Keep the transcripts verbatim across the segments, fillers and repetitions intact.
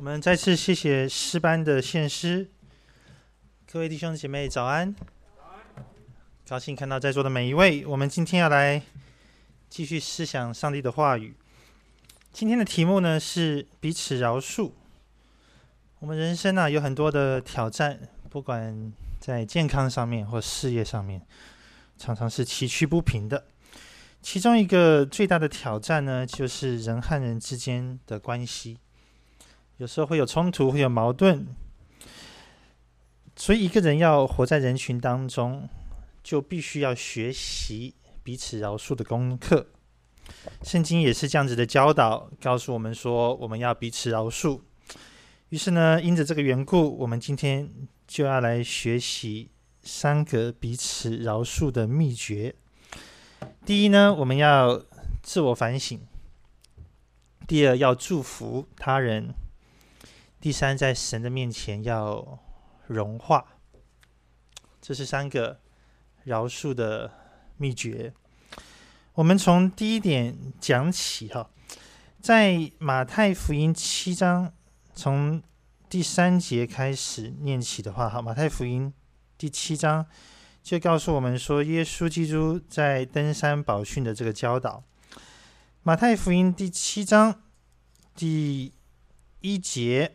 们再次谢谢诗班的献诗，各位弟兄姐妹早安，高兴看到在座的每一位。我们今天要来继续思想上帝的话语。今天的题目呢是彼此饶恕。我们人生啊有很多的挑战，不管在健康上面或事业上面，常常是崎岖不平的。其中一个最大的挑战呢，就是人和人之间的关系，有时候会有冲突，会有矛盾。所以一个人要活在人群当中，就必须要学习彼此饶恕的功课。圣经也是这样子的教导，告诉我们说我们要彼此饶恕。于是呢，因着这个缘故，我们今天就要来学习三个彼此饶恕的秘诀。第一呢，我们要自我反省；第二，要祝福他人；第三，在神的面前要融化。这是三个饶恕的秘诀。我们从第一点讲起哈，在马太福音七章，从第三节开始念起的话，哈，马太福音第七章就告诉我们说，耶稣基督在登山宝训的这个教导。马太福音第七章第一节，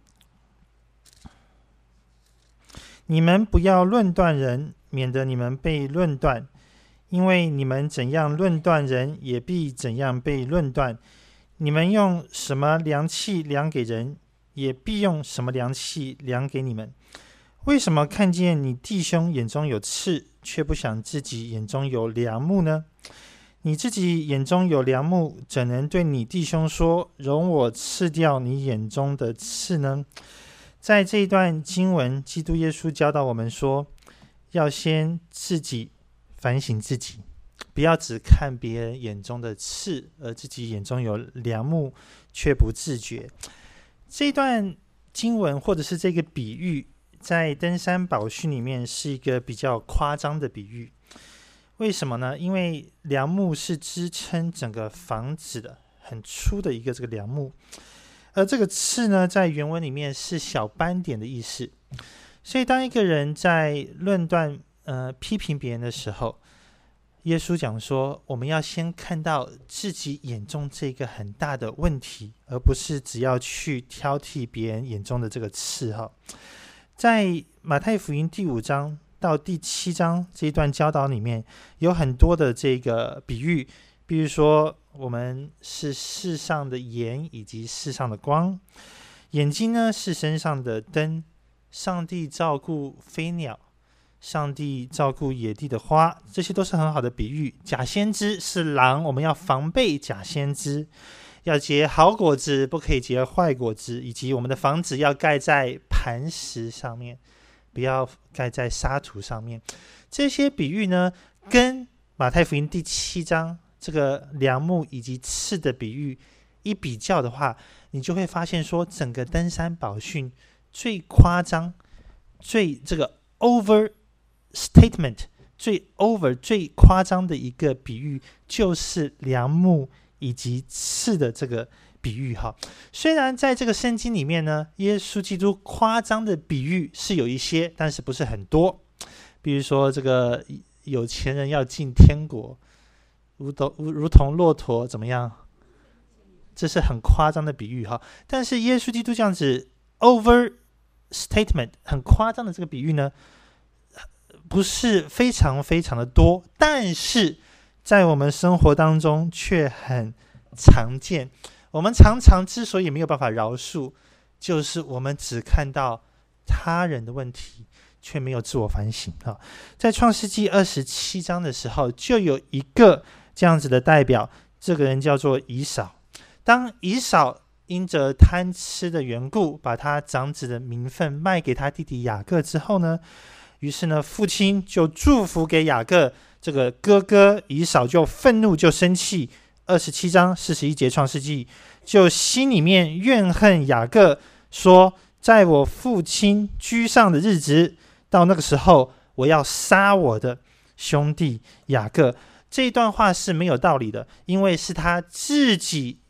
你们不要论断人，免得你们被论断，因为你们怎样论断人，也必怎样被论断。你们用什么量器量给人，也必用什么量器量给你们。为什么看见你弟兄眼中有刺，却不想自己眼中有梁木呢？你自己眼中有梁木，怎能对你弟兄说，容我刺掉你眼中的刺呢？在这一段经文，基督耶稣教导我们说，要先自己反省自己，不要只看别人眼中的刺，而自己眼中有梁木却不自觉。这一段经文或者是这个比喻，在登山宝训里面是一个比较夸张的比喻。为什么呢？因为梁木是支撑整个房子的，很粗的一个这个梁木，而这个刺呢，在原文里面是小斑点的意思。所以当一个人在论断、呃、批评别人的时候，耶稣讲说，我们要先看到自己眼中这个很大的问题，而不是只要去挑剔别人眼中的这个刺。在马太福音第五章到第七章这一段教导里面，有很多的这个比喻，比如说我们是世上的盐以及世上的光，眼睛呢是身上的灯，上帝照顾飞鸟，上帝照顾野地的花，这些都是很好的比喻。假先知是狼，我们要防备假先知，要结好果子，不可以结坏果子，以及我们的房子要盖在磐石上面，不要盖在沙土上面。这些比喻呢，跟马太福音第七章这个梁木以及刺的比喻一比较的话，你就会发现说，整个登山宝训最夸张、最这个 over statement 最 over 最夸张的一个比喻，就是梁木以及刺的这个比喻哈。虽然在这个圣经里面呢，耶稣基督夸张的比喻是有一些，但是不是很多。比如说这个有钱人要进天国，如同如同骆驼怎么样，这是很夸张的比喻哈。但是耶稣基督这样子 over statement 很夸张的这个比喻呢，不是非常非常的多，但是在我们生活当中却很常见。我们常常之所以没有办法饶恕，就是我们只看到他人的问题，却没有自我反省。在创世纪二十七章的时候，就有一个这样子的代表，这个人叫做以扫。当以扫因着贪吃的缘故，把他长子的名分卖给他弟弟雅各之后呢，于是呢，父亲就祝福给雅各，这个哥哥以扫就愤怒，就生气。二十七章四十一节创世纪，就心里面怨恨雅各，说在我父亲居上的日子，到那个时候我要杀我的兄弟雅各。这一段话是没有道理的，因为是他自己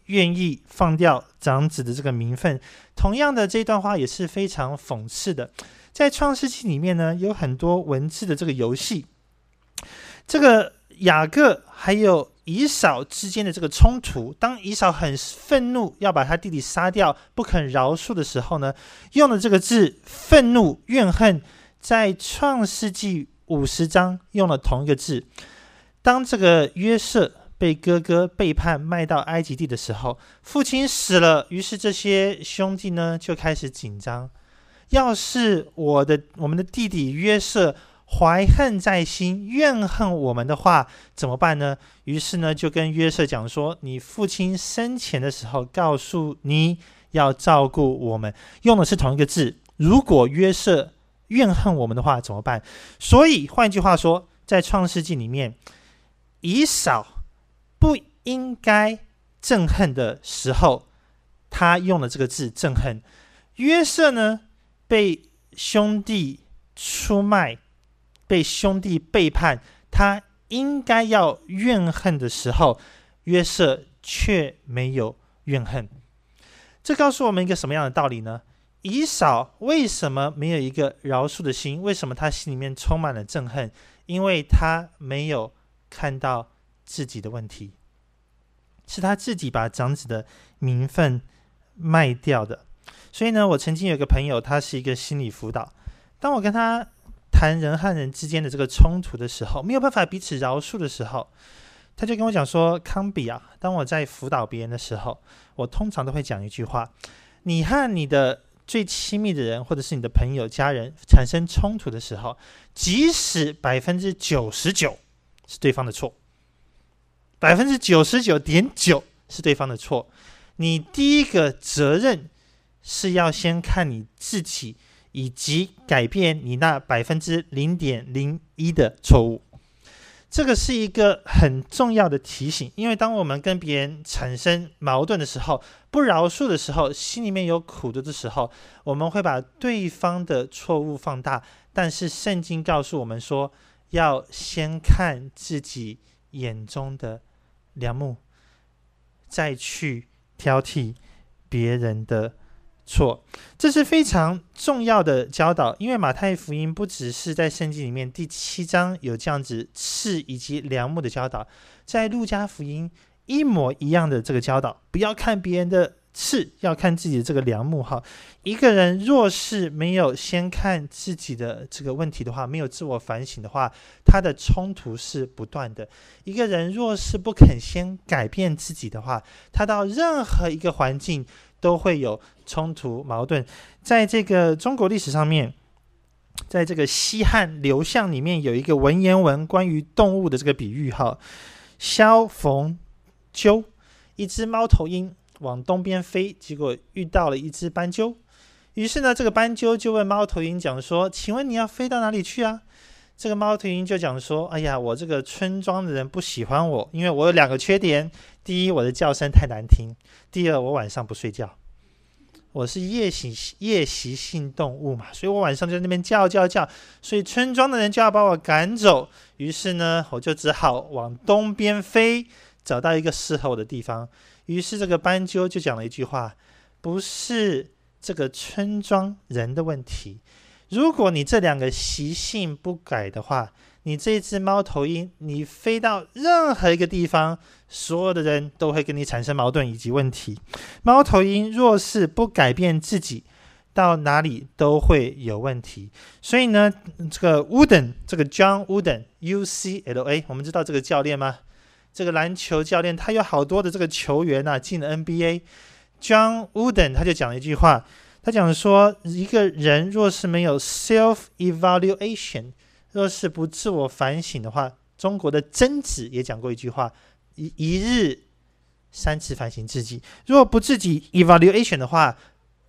愿意放掉长子的这个名分。同样的，这段话也是非常讽刺的。在创世纪里面呢，有很多文字的这个游戏，这个雅各还有以扫之间的这个冲突，当以扫很愤怒要把他弟弟杀掉，不肯饶恕的时候呢，用的这个字愤怒怨恨，在创世纪五十章用了同一个字。当这个约瑟被哥哥背叛卖到埃及地的时候，父亲死了，于是这些兄弟呢就开始紧张，要是我的我们的弟弟约瑟怀恨在心，怨恨我们的话怎么办呢？于是呢就跟约瑟讲说，你父亲生前的时候告诉你要照顾我们，用的是同一个字。如果约瑟怨恨我们的话怎么办？所以换句话说，在创世纪里面，以扫不应该憎恨的时候，他用了这个字憎恨。约瑟呢被兄弟出卖，被兄弟背叛，他应该要怨恨的时候，约瑟却没有怨恨。这告诉我们一个什么样的道理呢？以扫为什么没有一个饶恕的心？为什么他心里面充满了憎恨？因为他没有看到自己的问题，是他自己把长子的名分卖掉的。所以呢，我曾经有一个朋友，他是一个心理辅导，当我跟他谈人和人之间的这个冲突的时候，没有办法彼此饶恕的时候，他就跟我讲说，康比啊，当我在辅导别人的时候，我通常都会讲一句话，你和你的最亲密的人或者是你的朋友家人产生冲突的时候，即使百分之九十九是对方的错，百分之九十九点九是对方的错，你第一个责任是要先看你自己，以及改变你那百分之零点零一的错误。这个是一个很重要的提醒，因为当我们跟别人产生矛盾的时候，不饶恕的时候，心里面有苦毒的时候，我们会把对方的错误放大。但是圣经告诉我们说，要先看自己眼中的梁木，再去挑剔别人的错。这是非常重要的教导，因为马太福音不只是在圣经里面第七章有这样子刺以及梁木的教导，在路加福音一模一样的这个教导，不要看别人的刺，要看自己的这个梁木。一个人若是没有先看自己的这个问题的话，没有自我反省的话，他的冲突是不断的。一个人若是不肯先改变自己的话，他到任何一个环境都会有冲突矛盾。在这个中国历史上面，在这个西汉刘向里面有一个文言文关于动物的这个比喻，萧逢鸠，一只猫头鹰往东边飞，结果遇到了一只斑鸠，于是呢这个斑鸠就问猫头鹰讲说，请问你要飞到哪里去啊？这个猫头鹰就讲说，哎呀，我这个村庄的人不喜欢我，因为我有两个缺点，第一，我的叫声太难听，第二，我晚上不睡觉，我是夜行夜习性动物嘛，所以我晚上就在那边叫叫叫，所以村庄的人就要把我赶走，于是呢我就只好往东边飞，找到一个适合我的地方。于是这个斑鸠就讲了一句话，不是这个村庄人的问题，如果你这两个习性不改的话，你这只猫头鹰，你飞到任何一个地方，所有的人都会跟你产生矛盾以及问题。猫头鹰若是不改变自己，到哪里都会有问题。所以呢，这个 Wooden， 这个 John Wooden U C L A， 我们知道这个教练吗？这个篮球教练，他有好多的这个球员啊进了 N B A。 John Wooden 他就讲了一句话，他讲说，一个人若是没有 self evaluation， 若是不自我反省的话，中国的曾子也讲过一句话，一一日三次反省自己。如果不自己 evaluation 的话，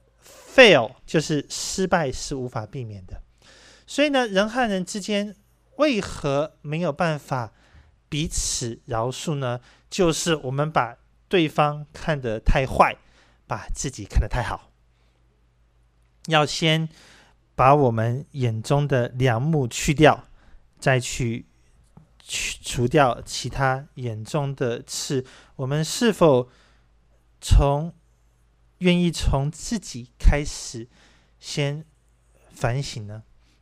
fail 就是失败，是无法避免的。所以呢，人和人之间为何没有办法彼此饶恕呢？就是我们把对方看得太坏，把自己看得太好。要先把我们眼中的梁木去掉，再去除掉其他眼中的刺。我们是否从愿意从自己开始先反省呢？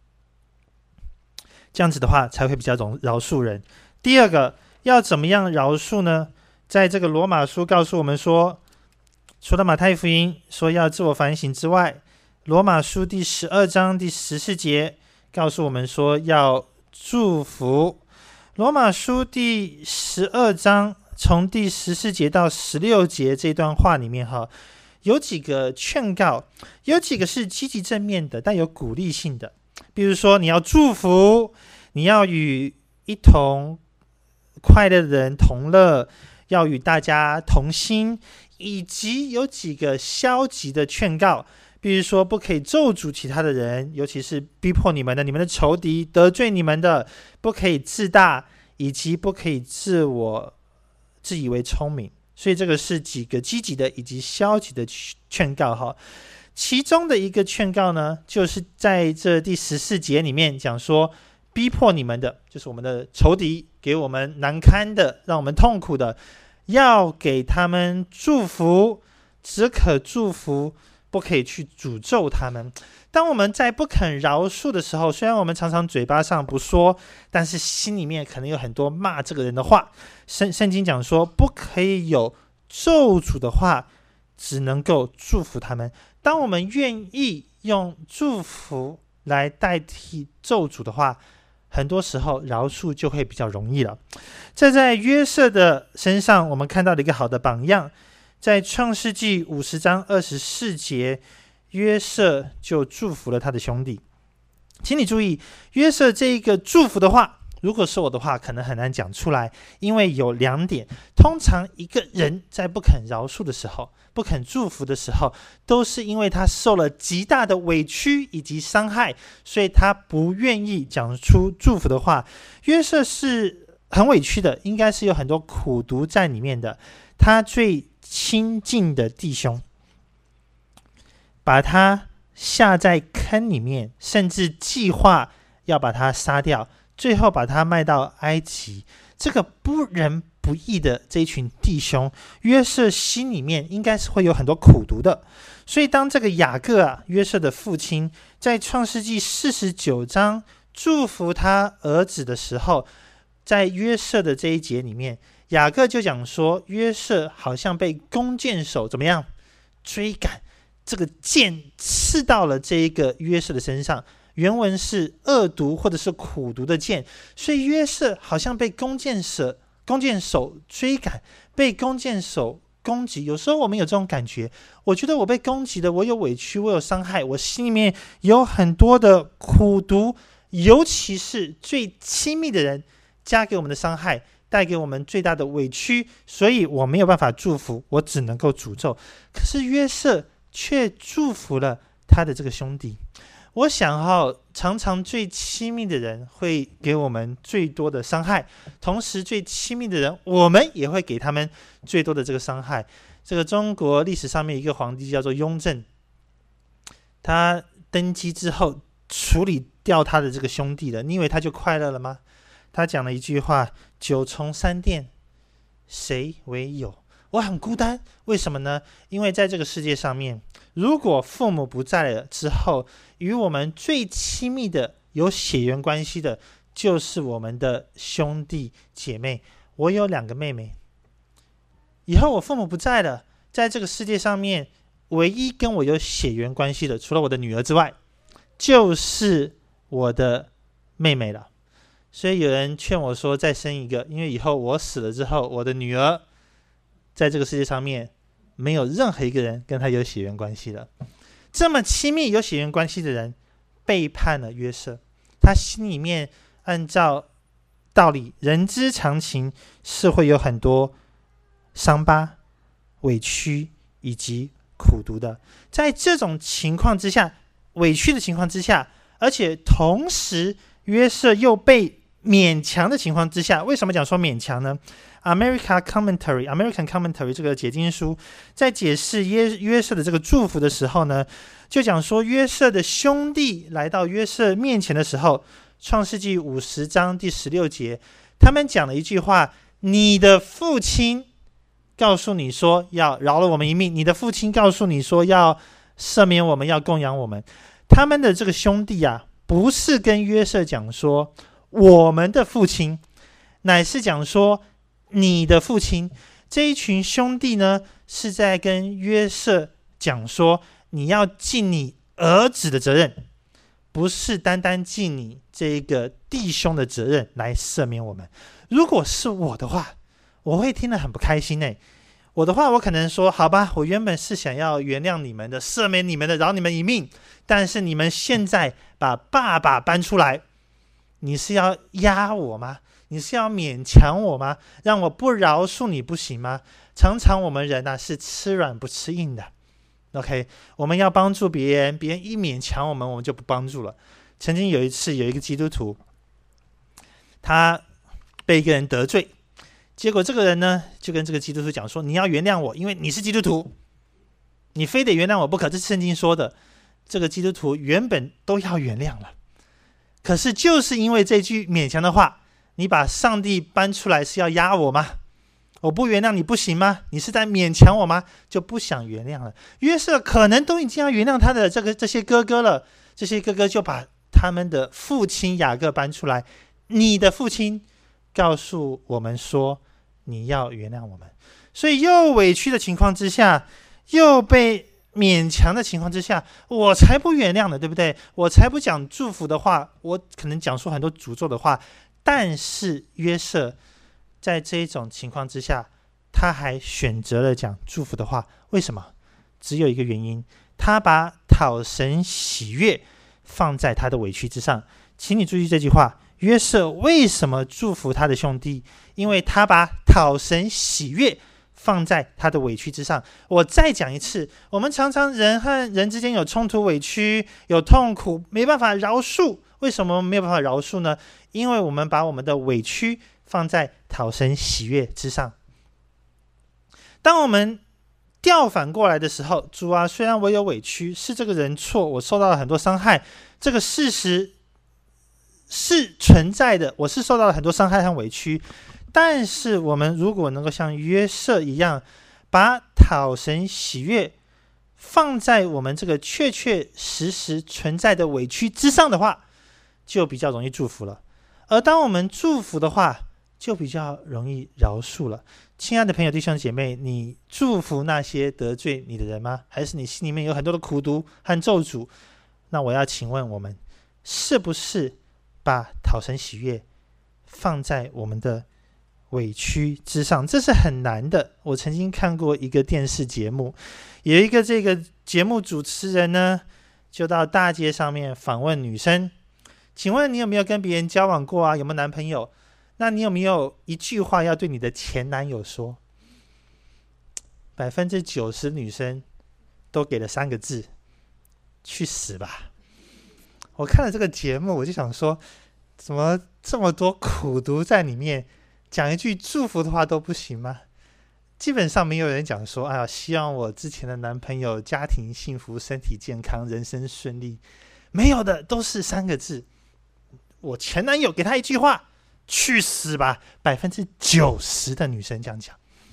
这样子的话才会比较容饶恕人。第二个，要怎么样饶恕呢？在这个罗马书告诉我们说，除了马太福音说要自我反省之外，罗马书第十二章第十四节告诉我们说要祝福。罗马书第十二章从第十四节到十六节这段话里面哈，有几个劝告，有几个是积极正面的，带有鼓励性的。比如说你要祝福，你要与一同快乐的人同乐，要与大家同心，以及有几个消极的劝告，比如说不可以咒诅其他的人，尤其是逼迫你们的、你们的仇敌、得罪你们的，不可以自大，以及不可以自我自以为聪明。所以这个是几个积极的以及消极的劝告哈。其中的一个劝告呢，就是在这第十四节里面讲说，逼迫你们的，就是我们的仇敌，给我们难堪的，让我们痛苦的，要给他们祝福，只可祝福，不可以去诅咒他们。当我们在不肯饶恕的时候，虽然我们常常嘴巴上不说，但是心里面可能有很多骂这个人的话。圣圣经讲说，不可以有咒诅的话，只能够祝福他们。当我们愿意用祝福来代替咒诅的话，很多时候饶恕就会比较容易了。这在约瑟的身上我们看到了一个好的榜样，在创世纪五十章二十四节，约瑟就祝福了他的兄弟。请你注意，约瑟这一个祝福的话，如果是我的话可能很难讲出来，因为有两点。通常一个人在不肯饶恕的时候，不肯祝福的时候，都是因为他受了极大的委屈以及伤害，所以他不愿意讲出祝福的话。约瑟是很委屈的，应该是有很多苦毒在里面的。他最亲近的弟兄把他下在坑里面，甚至计划要把他杀掉，最后把他卖到埃及。这个不仁不义的这一群弟兄，约瑟心里面应该是会有很多苦毒的。所以当这个雅各啊，约瑟的父亲，在创世纪四十九章祝福他儿子的时候，在约瑟的这一节里面，雅各就讲说，约瑟好像被弓箭手怎么样追赶，这个箭刺到了这一个约瑟的身上。原文是恶毒或者是苦毒的箭，所以约瑟好像被弓箭手弓箭手追赶，被弓箭手攻击。有时候我们有这种感觉，我觉得我被攻击了，我有委屈，我有伤害，我心里面有很多的苦毒，尤其是最亲密的人加给我们的伤害，带给我们最大的委屈，所以我没有办法祝福，我只能够诅咒。可是约瑟却祝福了他的这个兄弟。我想哈，常常最亲密的人会给我们最多的伤害，同时最亲密的人，我们也会给他们最多的这个伤害。这个中国历史上面一个皇帝叫做雍正，他登基之后处理掉他的这个兄弟了，你以为他就快乐了吗？他讲了一句话：九重三殿，谁为有？我很孤单，为什么呢？因为在这个世界上面，如果父母不在了之后，与我们最亲密的有血缘关系的就是我们的兄弟姐妹。我有两个妹妹，以后我父母不在了，在这个世界上面唯一跟我有血缘关系的，除了我的女儿之外，就是我的妹妹了。所以有人劝我说再生一个，因为以后我死了之后，我的女儿在这个世界上面没有任何一个人跟他有血缘关系了。这么亲密有血缘关系的人背叛了约瑟，他心里面按照道理人之常情是会有很多伤疤、委屈以及苦毒的。在这种情况之下，委屈的情况之下，而且同时约瑟又被勉强的情况之下，为什么讲说勉强呢？ America Commentary American Commentary 这个解经书在解释约约瑟的这个祝福的时候呢，就讲说约瑟的兄弟来到约瑟面前的时候，创世纪五十章第十六节，他们讲了一句话：你的父亲告诉你说要饶了我们一命，你的父亲告诉你说要赦免我们，要供养我们。他们的这个兄弟啊，不是跟约瑟讲说我们的父亲，乃是讲说你的父亲。这一群兄弟呢，是在跟约瑟讲说你要尽你儿子的责任，不是单单尽你这个弟兄的责任来赦免我们。如果是我的话，我会听得很不开心耶。我的话，我可能说好吧，我原本是想要原谅你们的，赦免你们的，饶你们一命，但是你们现在把爸爸搬出来，你是要压我吗？你是要勉强我吗？让我不饶恕你不行吗？常常我们人啊是吃软不吃硬的。 OK， 我们要帮助别人，别人一勉强我们，我们就不帮助了。曾经有一次，有一个基督徒，他被一个人得罪，结果这个人呢就跟这个基督徒讲说，你要原谅我，因为你是基督徒，你非得原谅我不可，这是圣经说的。这个基督徒原本都要原谅了，可是就是因为这句勉强的话，你把上帝搬出来是要压我吗？我不原谅你不行吗？你是在勉强我吗？就不想原谅了。约瑟可能都已经要原谅他的这个这些哥哥了，这些哥哥就把他们的父亲雅各搬出来，你的父亲告诉我们说你要原谅我们。所以又委屈的情况之下，又被勉强的情况之下，我才不原谅呢，对不对？我才不讲祝福的话，我可能讲出很多诅咒的话。但是约瑟在这一种情况之下，他还选择了讲祝福的话。为什么？只有一个原因，他把讨神喜悦放在他的委屈之上。请你注意这句话，约瑟为什么祝福他的兄弟？因为他把讨神喜悦放在他的委屈之上。我再讲一次，我们常常人和人之间有冲突、委屈、有痛苦，没办法饶恕。为什么没有办法饶恕呢？因为我们把我们的委屈放在讨神喜悦之上。当我们调反过来的时候，主啊，虽然我有委屈，是这个人错，我受到了很多伤害，这个事实是存在的，我是受到了很多伤害和委屈，但是我们如果能够像约瑟一样，把讨神喜悦放在我们这个确确实实存在的委屈之上的话，就比较容易祝福了。而当我们祝福的话，就比较容易饶恕了。亲爱的朋友弟兄姐妹，你祝福那些得罪你的人吗？还是你心里面有很多的苦毒和咒诅？那我要请问我们，是不是把讨神喜悦放在我们的委屈之上？这是很难的。我曾经看过一个电视节目，有一个这个节目主持人呢，就到大街上面访问女生，请问你有没有跟别人交往过啊？有没有男朋友？那你有没有一句话要对你的前男友说？百分之九十女生都给了三个字：去死吧！我看了这个节目，我就想说，怎么这么多苦毒在里面？讲一句祝福的话都不行吗？基本上没有人讲说，哎呀，希望我之前的男朋友家庭幸福、身体健康、人生顺利。没有的，都是三个字。我前男友给他一句话：去死吧！百分之九十的女生这样讲。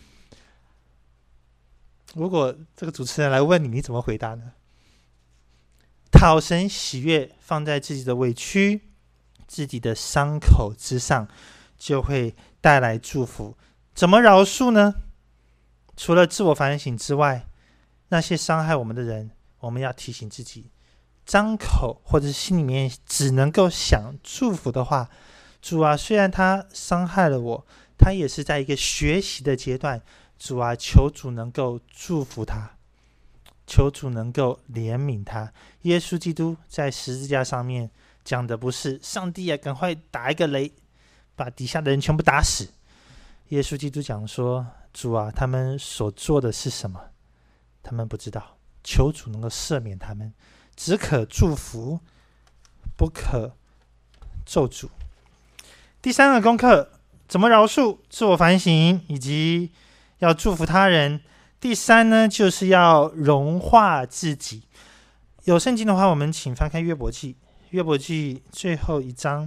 如果这个主持人来问你，你怎么回答呢？讨神喜悦放在自己的委屈、自己的伤口之上，就会带来祝福。怎么饶恕呢？除了自我反省之外，那些伤害我们的人，我们要提醒自己，张口或者是心里面只能够想祝福的话，主啊，虽然他伤害了我，他也是在一个学习的阶段，主啊，求主能够祝福他，求主能够怜悯他。耶稣基督在十字架上面讲的不是上帝啊，赶快打一个雷，把底下的人全部打死。耶稣基督讲说，主啊，他们所做的是什么？他们不知道，求主能够赦免他们，只可祝福，不可咒诅。第三个功课，怎么饶恕、自我反省以及要祝福他人。第三呢，就是要融化自己。有圣经的话，我们请翻开约伯记，约伯记最后一章。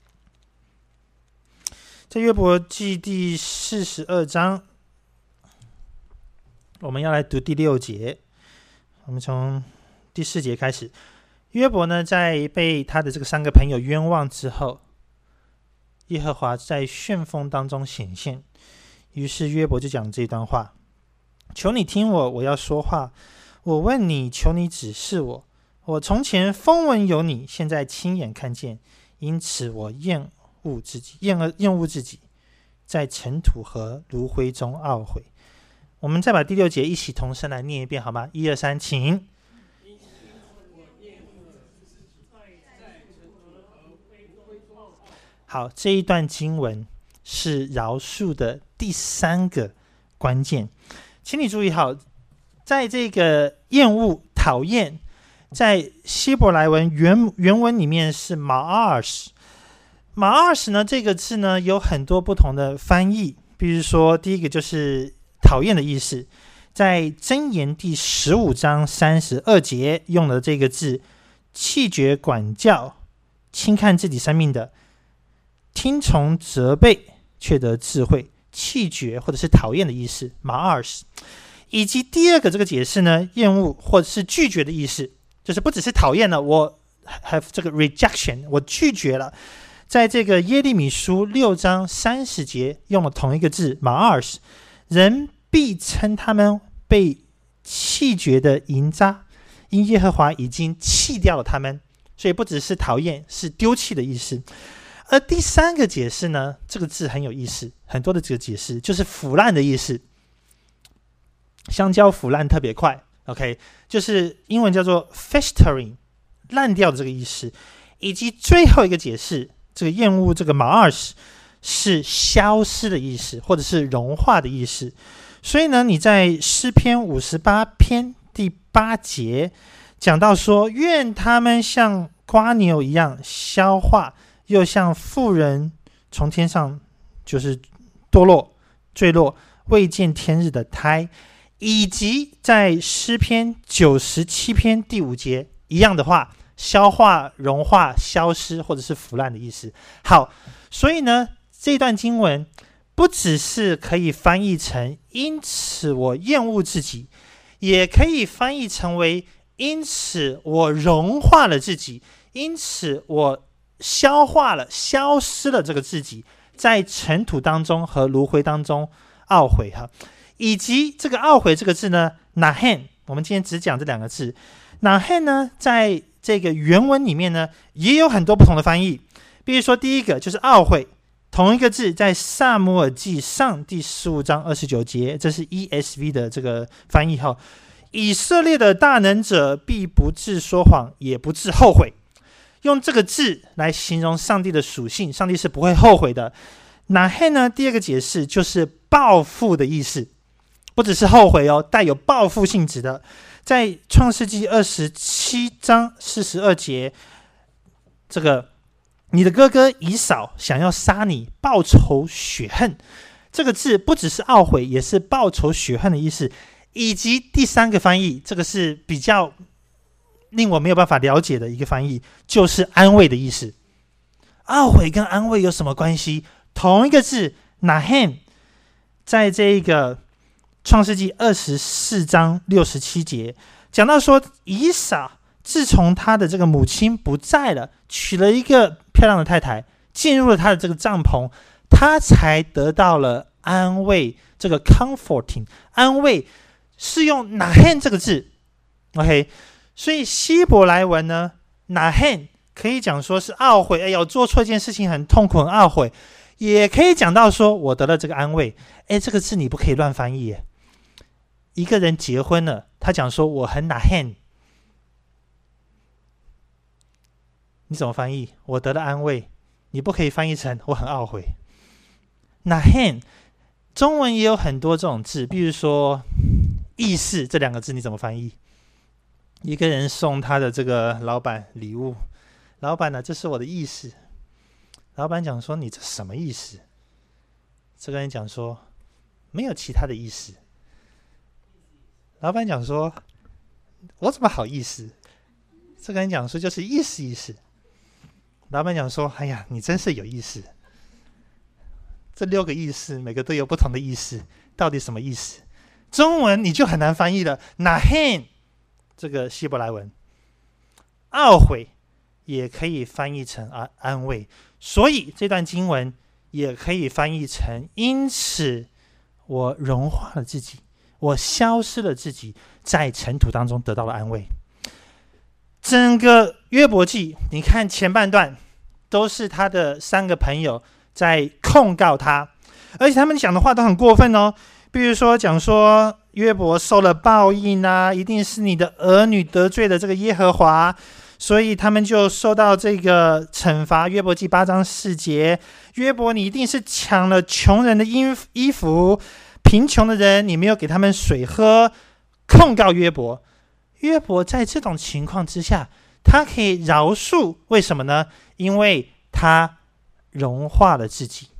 在约伯记第四十二章我们要来读第六节，我们从第四节开始。约伯呢，在被他的这个三个朋友冤枉之后，耶和华在旋风当中显现，于是约伯就讲这段话：求你听我，我要说话。我问你，求你指示我。我从前风闻有你，现在亲眼看见，因此我厌恶自己，厌恶厌恶自己，在尘土和炉灰中懊悔。我们再把第六节一起同声来念一遍好吗？一二三，请。好，这一段经文是饶恕的第三个关键，请你注意好，在这个厌恶、讨厌，在希伯来文 原, 原文里面是马阿什。马阿什呢，这个字呢有很多不同的翻译，比如说第一个就是讨厌的意思，在箴言第十五章三十二节用了这个字，弃绝管教，轻看自己生命的，听从责备却得智慧，弃绝或者是讨厌的意思，马阿什。以及第二个这个解释呢，厌恶或者是拒绝的意思，就是不只是讨厌了，我 have 这个 rejection， 我拒绝了。在这个耶利米书六章三十节用了同一个字，马阿什，人必称他们被弃绝的银渣，因耶和华已经弃掉了他们，所以不只是讨厌，是丢弃的意思。而第三个解释呢，这个字很有意思，很多的这个解释就是腐烂的意思，香蕉腐烂特别快 OK， 就是英文叫做 festering， 烂掉的这个意思。以及最后一个解释，这个厌恶这个马尔什是消失的意思，或者是融化的意思。所以呢，你在诗篇五十八篇第八节讲到说，愿他们像蝸牛一样消化，又像妇人从天上就是堕落坠落未见天日的胎。以及在诗篇九十七篇第五节一样的话，消化、融化、消失或者是腐烂的意思。好，所以呢，这段经文不只是可以翻译成因此我厌恶自己，也可以翻译成为因此我融化了自己，因此我消化了、消失了这个自己，在尘土当中和炉灰当中懊悔哈。以及这个懊悔这个字呢 nahen， 我们今天只讲这两个字。 nahen 呢，在这个原文里面呢也有很多不同的翻译，比如说第一个就是懊悔，同一个字在撒母耳记上第十五章二十九节，这是 E S V 的这个翻译哈。以色列的大能者必不致说谎，也不致后悔，用这个字来形容上帝的属性，上帝是不会后悔的。 nahen 呢，第二个解释就是报复的意思，不只是后悔哦，带有报复性质的。在创世纪二十七章四十二节，这个你的哥哥以扫想要杀你，报仇雪恨，这个字不只是懊悔，也是报仇雪恨的意思。以及第三个翻译，这个是比较令我没有办法了解的一个翻译，就是安慰的意思。懊悔跟安慰有什么关系？同一个字 nahen， 在这个创世纪二十四章六十七节讲到说，以扫自从他的这个母亲不在了，娶了一个漂亮的太太，进入了他的这个帐篷，他才得到了安慰。这个 comforting 安慰是用 nahen 这个字 OK， 所以希伯来文呢 nahen 可以讲说是懊悔，哎呦，做错一件事情很痛苦很懊悔，也可以讲到说我得了这个安慰。哎，这个字你不可以乱翻译耶。一个人结婚了，他讲说我很 nahen， 你怎么翻译？我得了安慰，你不可以翻译成我很懊悔。 nahen 中文也有很多这种字，比如说意思这两个字你怎么翻译？一个人送他的这个老板礼物，老板呢，这是我的意思。老板讲说你这什么意思？这个人讲说没有其他的意思。老板讲说我怎么好意思？这个人讲说就是意思意思。老板讲说哎呀，你真是有意思。这六个意思每个都有不同的意思，到底什么意思？ 中文你就很难翻译了。nahen 这个希伯来文，懊悔也可以翻译成安安慰，所以这段经文也可以翻译成因此我融化了自己，我消失了自己，在尘土当中得到了安慰。整个约伯记你看前半段都是他的三个朋友在控告他，而且他们讲的话都很过分哦。比如说讲说约伯受了报应啊，一定是你的儿女得罪了这个耶和华，所以他们就受到这个惩罚。约伯记八章四节，约伯你一定是抢了穷人的衣服，贫穷的人你没有给他们水喝，控告约伯。约伯在这种情况之下，他可以饶恕，为什么呢？因为他融化了自己，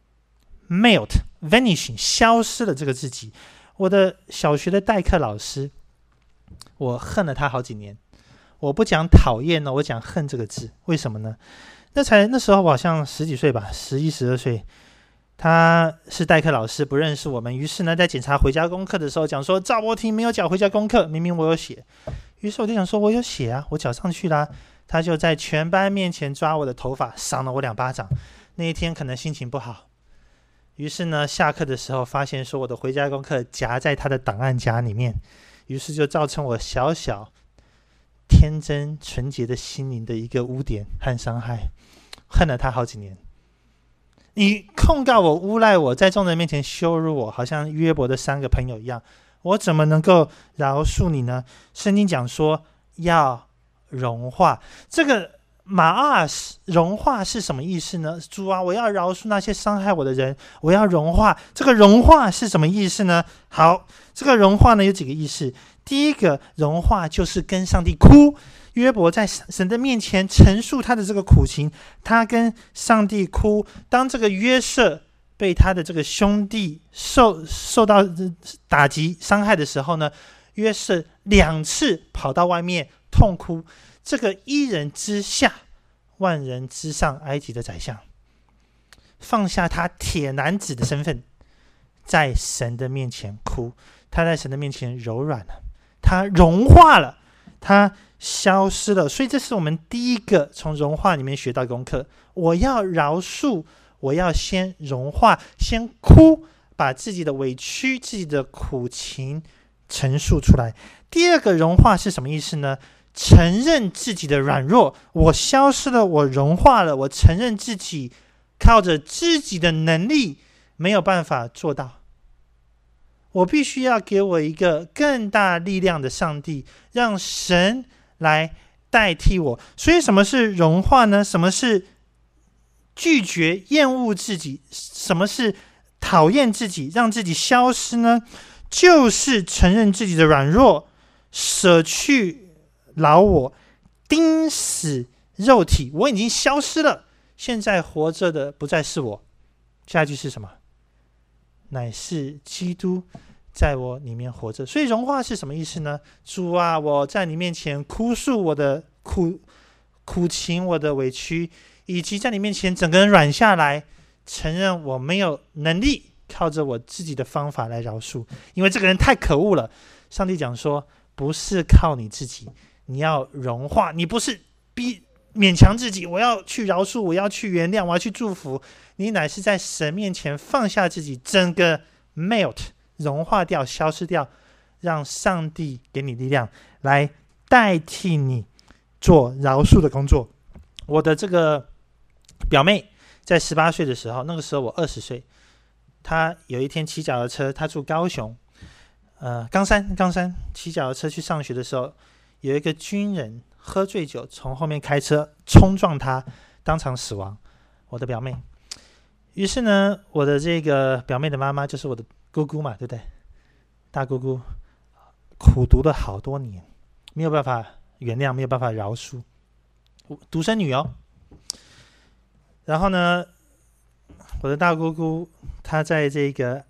melt vanishing 消失了这个自己。我的小学的代课老师，我恨了他好几年。我不讲讨厌呢，我讲恨这个字，为什么呢？那才那时候我好像十几岁吧，十一十二岁。他是代课老师，不认识我们，于是呢，在检查回家功课的时候，讲说赵博婷没有缴回家功课，明明我有写。于是我就想说，我有写啊，我缴上去啦。他就在全班面前抓我的头发，赏了我两巴掌。那一天可能心情不好，于是呢，下课的时候发现说我的回家功课夹在他的档案夹里面，于是就造成我小小天真纯洁的心灵的一个污点和伤害，恨了他好几年。你控告我，诬赖我，在众人面前羞辱我，好像约伯的三个朋友一样，我怎么能够饶恕你呢？圣经讲说要融化，这个马阿斯融化是什么意思呢？主啊，我要饶恕那些伤害我的人，我要融化。这个融化是什么意思呢？好，这个融化呢有几个意思。第一个融化就是跟上帝哭，约伯在神的面前陈述他的这个苦情，他跟上帝哭。当这个约瑟被他的这个兄弟受受到打击伤害的时候呢，约瑟两次跑到外面痛哭。这个一人之下，万人之上，埃及的宰相放下他铁男子的身份，在神的面前哭。他在神的面前柔软了，他融化了，他消失了。所以这是我们第一个从融化里面学到功课。我要饶恕，我要先融化，先哭，把自己的委屈、自己的苦情陈述出来。第二个融化是什么意思呢？承认自己的软弱，我消失了，我融化了，我承认自己靠着自己的能力没有办法做到，我必须要给我一个更大力量的上帝，让神来代替我。所以什么是融化呢？什么是拒绝厌恶自己？什么是讨厌自己，让自己消失呢？就是承认自己的软弱，舍去老我，钉死肉体，我已经消失了，现在活着的不再是我。下一句是什么？乃是基督在我里面活着。所以融化是什么意思呢？主啊，我在你面前哭诉我的苦苦情，我的委屈，以及在你面前整个人软下来，承认我没有能力靠着我自己的方法来饶恕，因为这个人太可恶了。上帝讲说，不是靠你自己，你要融化，你不是逼勉强自己，我要去饶恕，我要去原谅，我要去祝福，你乃是在神面前放下自己，整个 melt 融化掉，消失掉，让上帝给你力量来代替你做饶恕的工作。我的这个表妹在十八岁的时候，那个时候我二十岁，她有一天骑脚踏车，她住高雄呃，冈山冈山骑脚踏车去上学的时候，有一个军人喝醉酒从后面开车冲撞他，当场死亡，我的表妹。于是呢，我的这个表妹的妈妈就是我的姑姑嘛，对不对？大姑姑苦读了好多年，没有办法原谅，没有办法饶恕，独生女哦。然后呢，我的大姑姑她在这个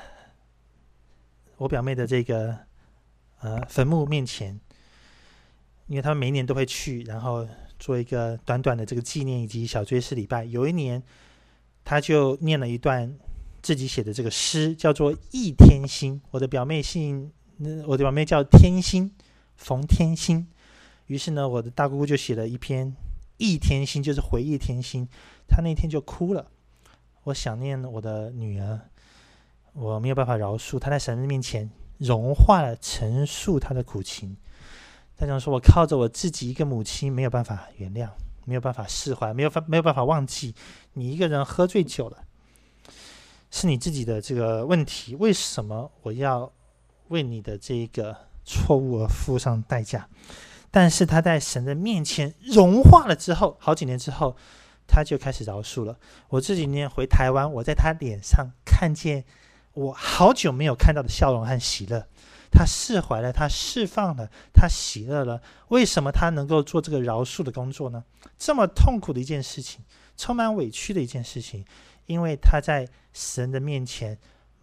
我表妹的这个呃坟墓面前，因为他们每一年都会去，然后做一个短短的这个纪念以及小追思礼拜。有一年，他就念了一段自己写的这个诗，叫做《忆天心》。我的表妹姓，我的表妹叫天心，冯天心。于是呢，我的大姑姑就写了一篇《忆天心》，就是回忆天心。她那天就哭了。我想念我的女儿，我没有办法饶恕她，在神的面前融化了，陈述她的苦情。她讲说，我靠着我自己一个母亲，没有办法原谅，没有办法释怀，没有没有办法忘记。你一个人喝醉酒了，是你自己的这个问题，为什么我要为你的这个错误而付上代价？但是他在神的面前融化了之后，好几年之后，他就开始饶恕了。我这几年回台湾，我在他脸上看见我好久没有看到的笑容和喜乐。他释怀了，他释放了，他喜乐了。为什么他能够做这个饶恕的工作呢？这么痛苦的一件事情，充满委屈的一件事情，因为他在神的面前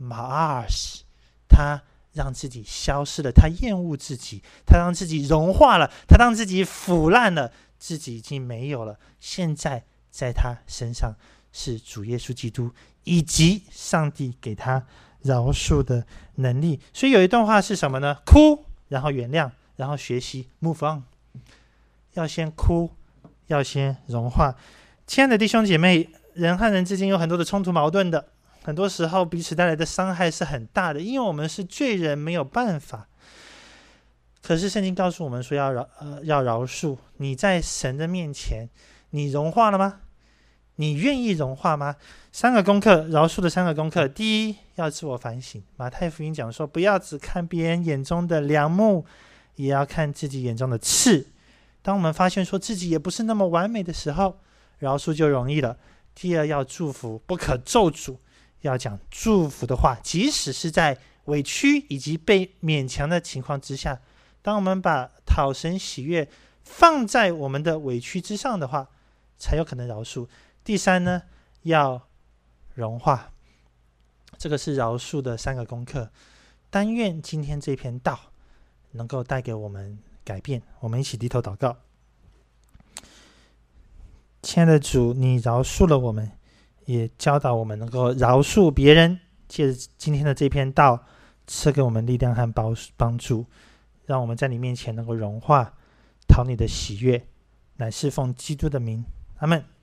Mars， 他让自己消失了，他厌恶自己，他让自己融化了，他让自己腐烂了，自己已经没有了。现在在他身上是主耶稣基督以及上帝给他饶恕的能力。所以有一段话是什么呢？哭，然后原谅，然后学习 move on。 要先哭，要先融化。亲爱的弟兄姐妹，人和人之间有很多的冲突矛盾的，很多时候彼此带来的伤害是很大的，因为我们是罪人，没有办法。可是圣经告诉我们说要饶、呃、要饶恕。你在神的面前，你融化了吗？你愿意融化吗？三个功课，饶恕的三个功课。第一，要自我反省。马太福音讲说，不要只看别人眼中的梁木，也要看自己眼中的刺。当我们发现说自己也不是那么完美的时候，饶恕就容易了。第二，要祝福，不可咒诅，要讲祝福的话，即使是在委屈以及被勉强的情况之下。当我们把讨神喜悦放在我们的委屈之上的话，才有可能饶恕。第三呢，要融化。这个是饶恕的三个功课。但愿今天这篇道能够带给我们改变。我们一起低头祷告。亲爱的主，你饶恕了我们，也教导我们能够饶恕别人。借着今天的这篇道，赐给我们力量和帮助，让我们在你面前能够融化，讨你的喜悦，乃是奉基督的名。阿们。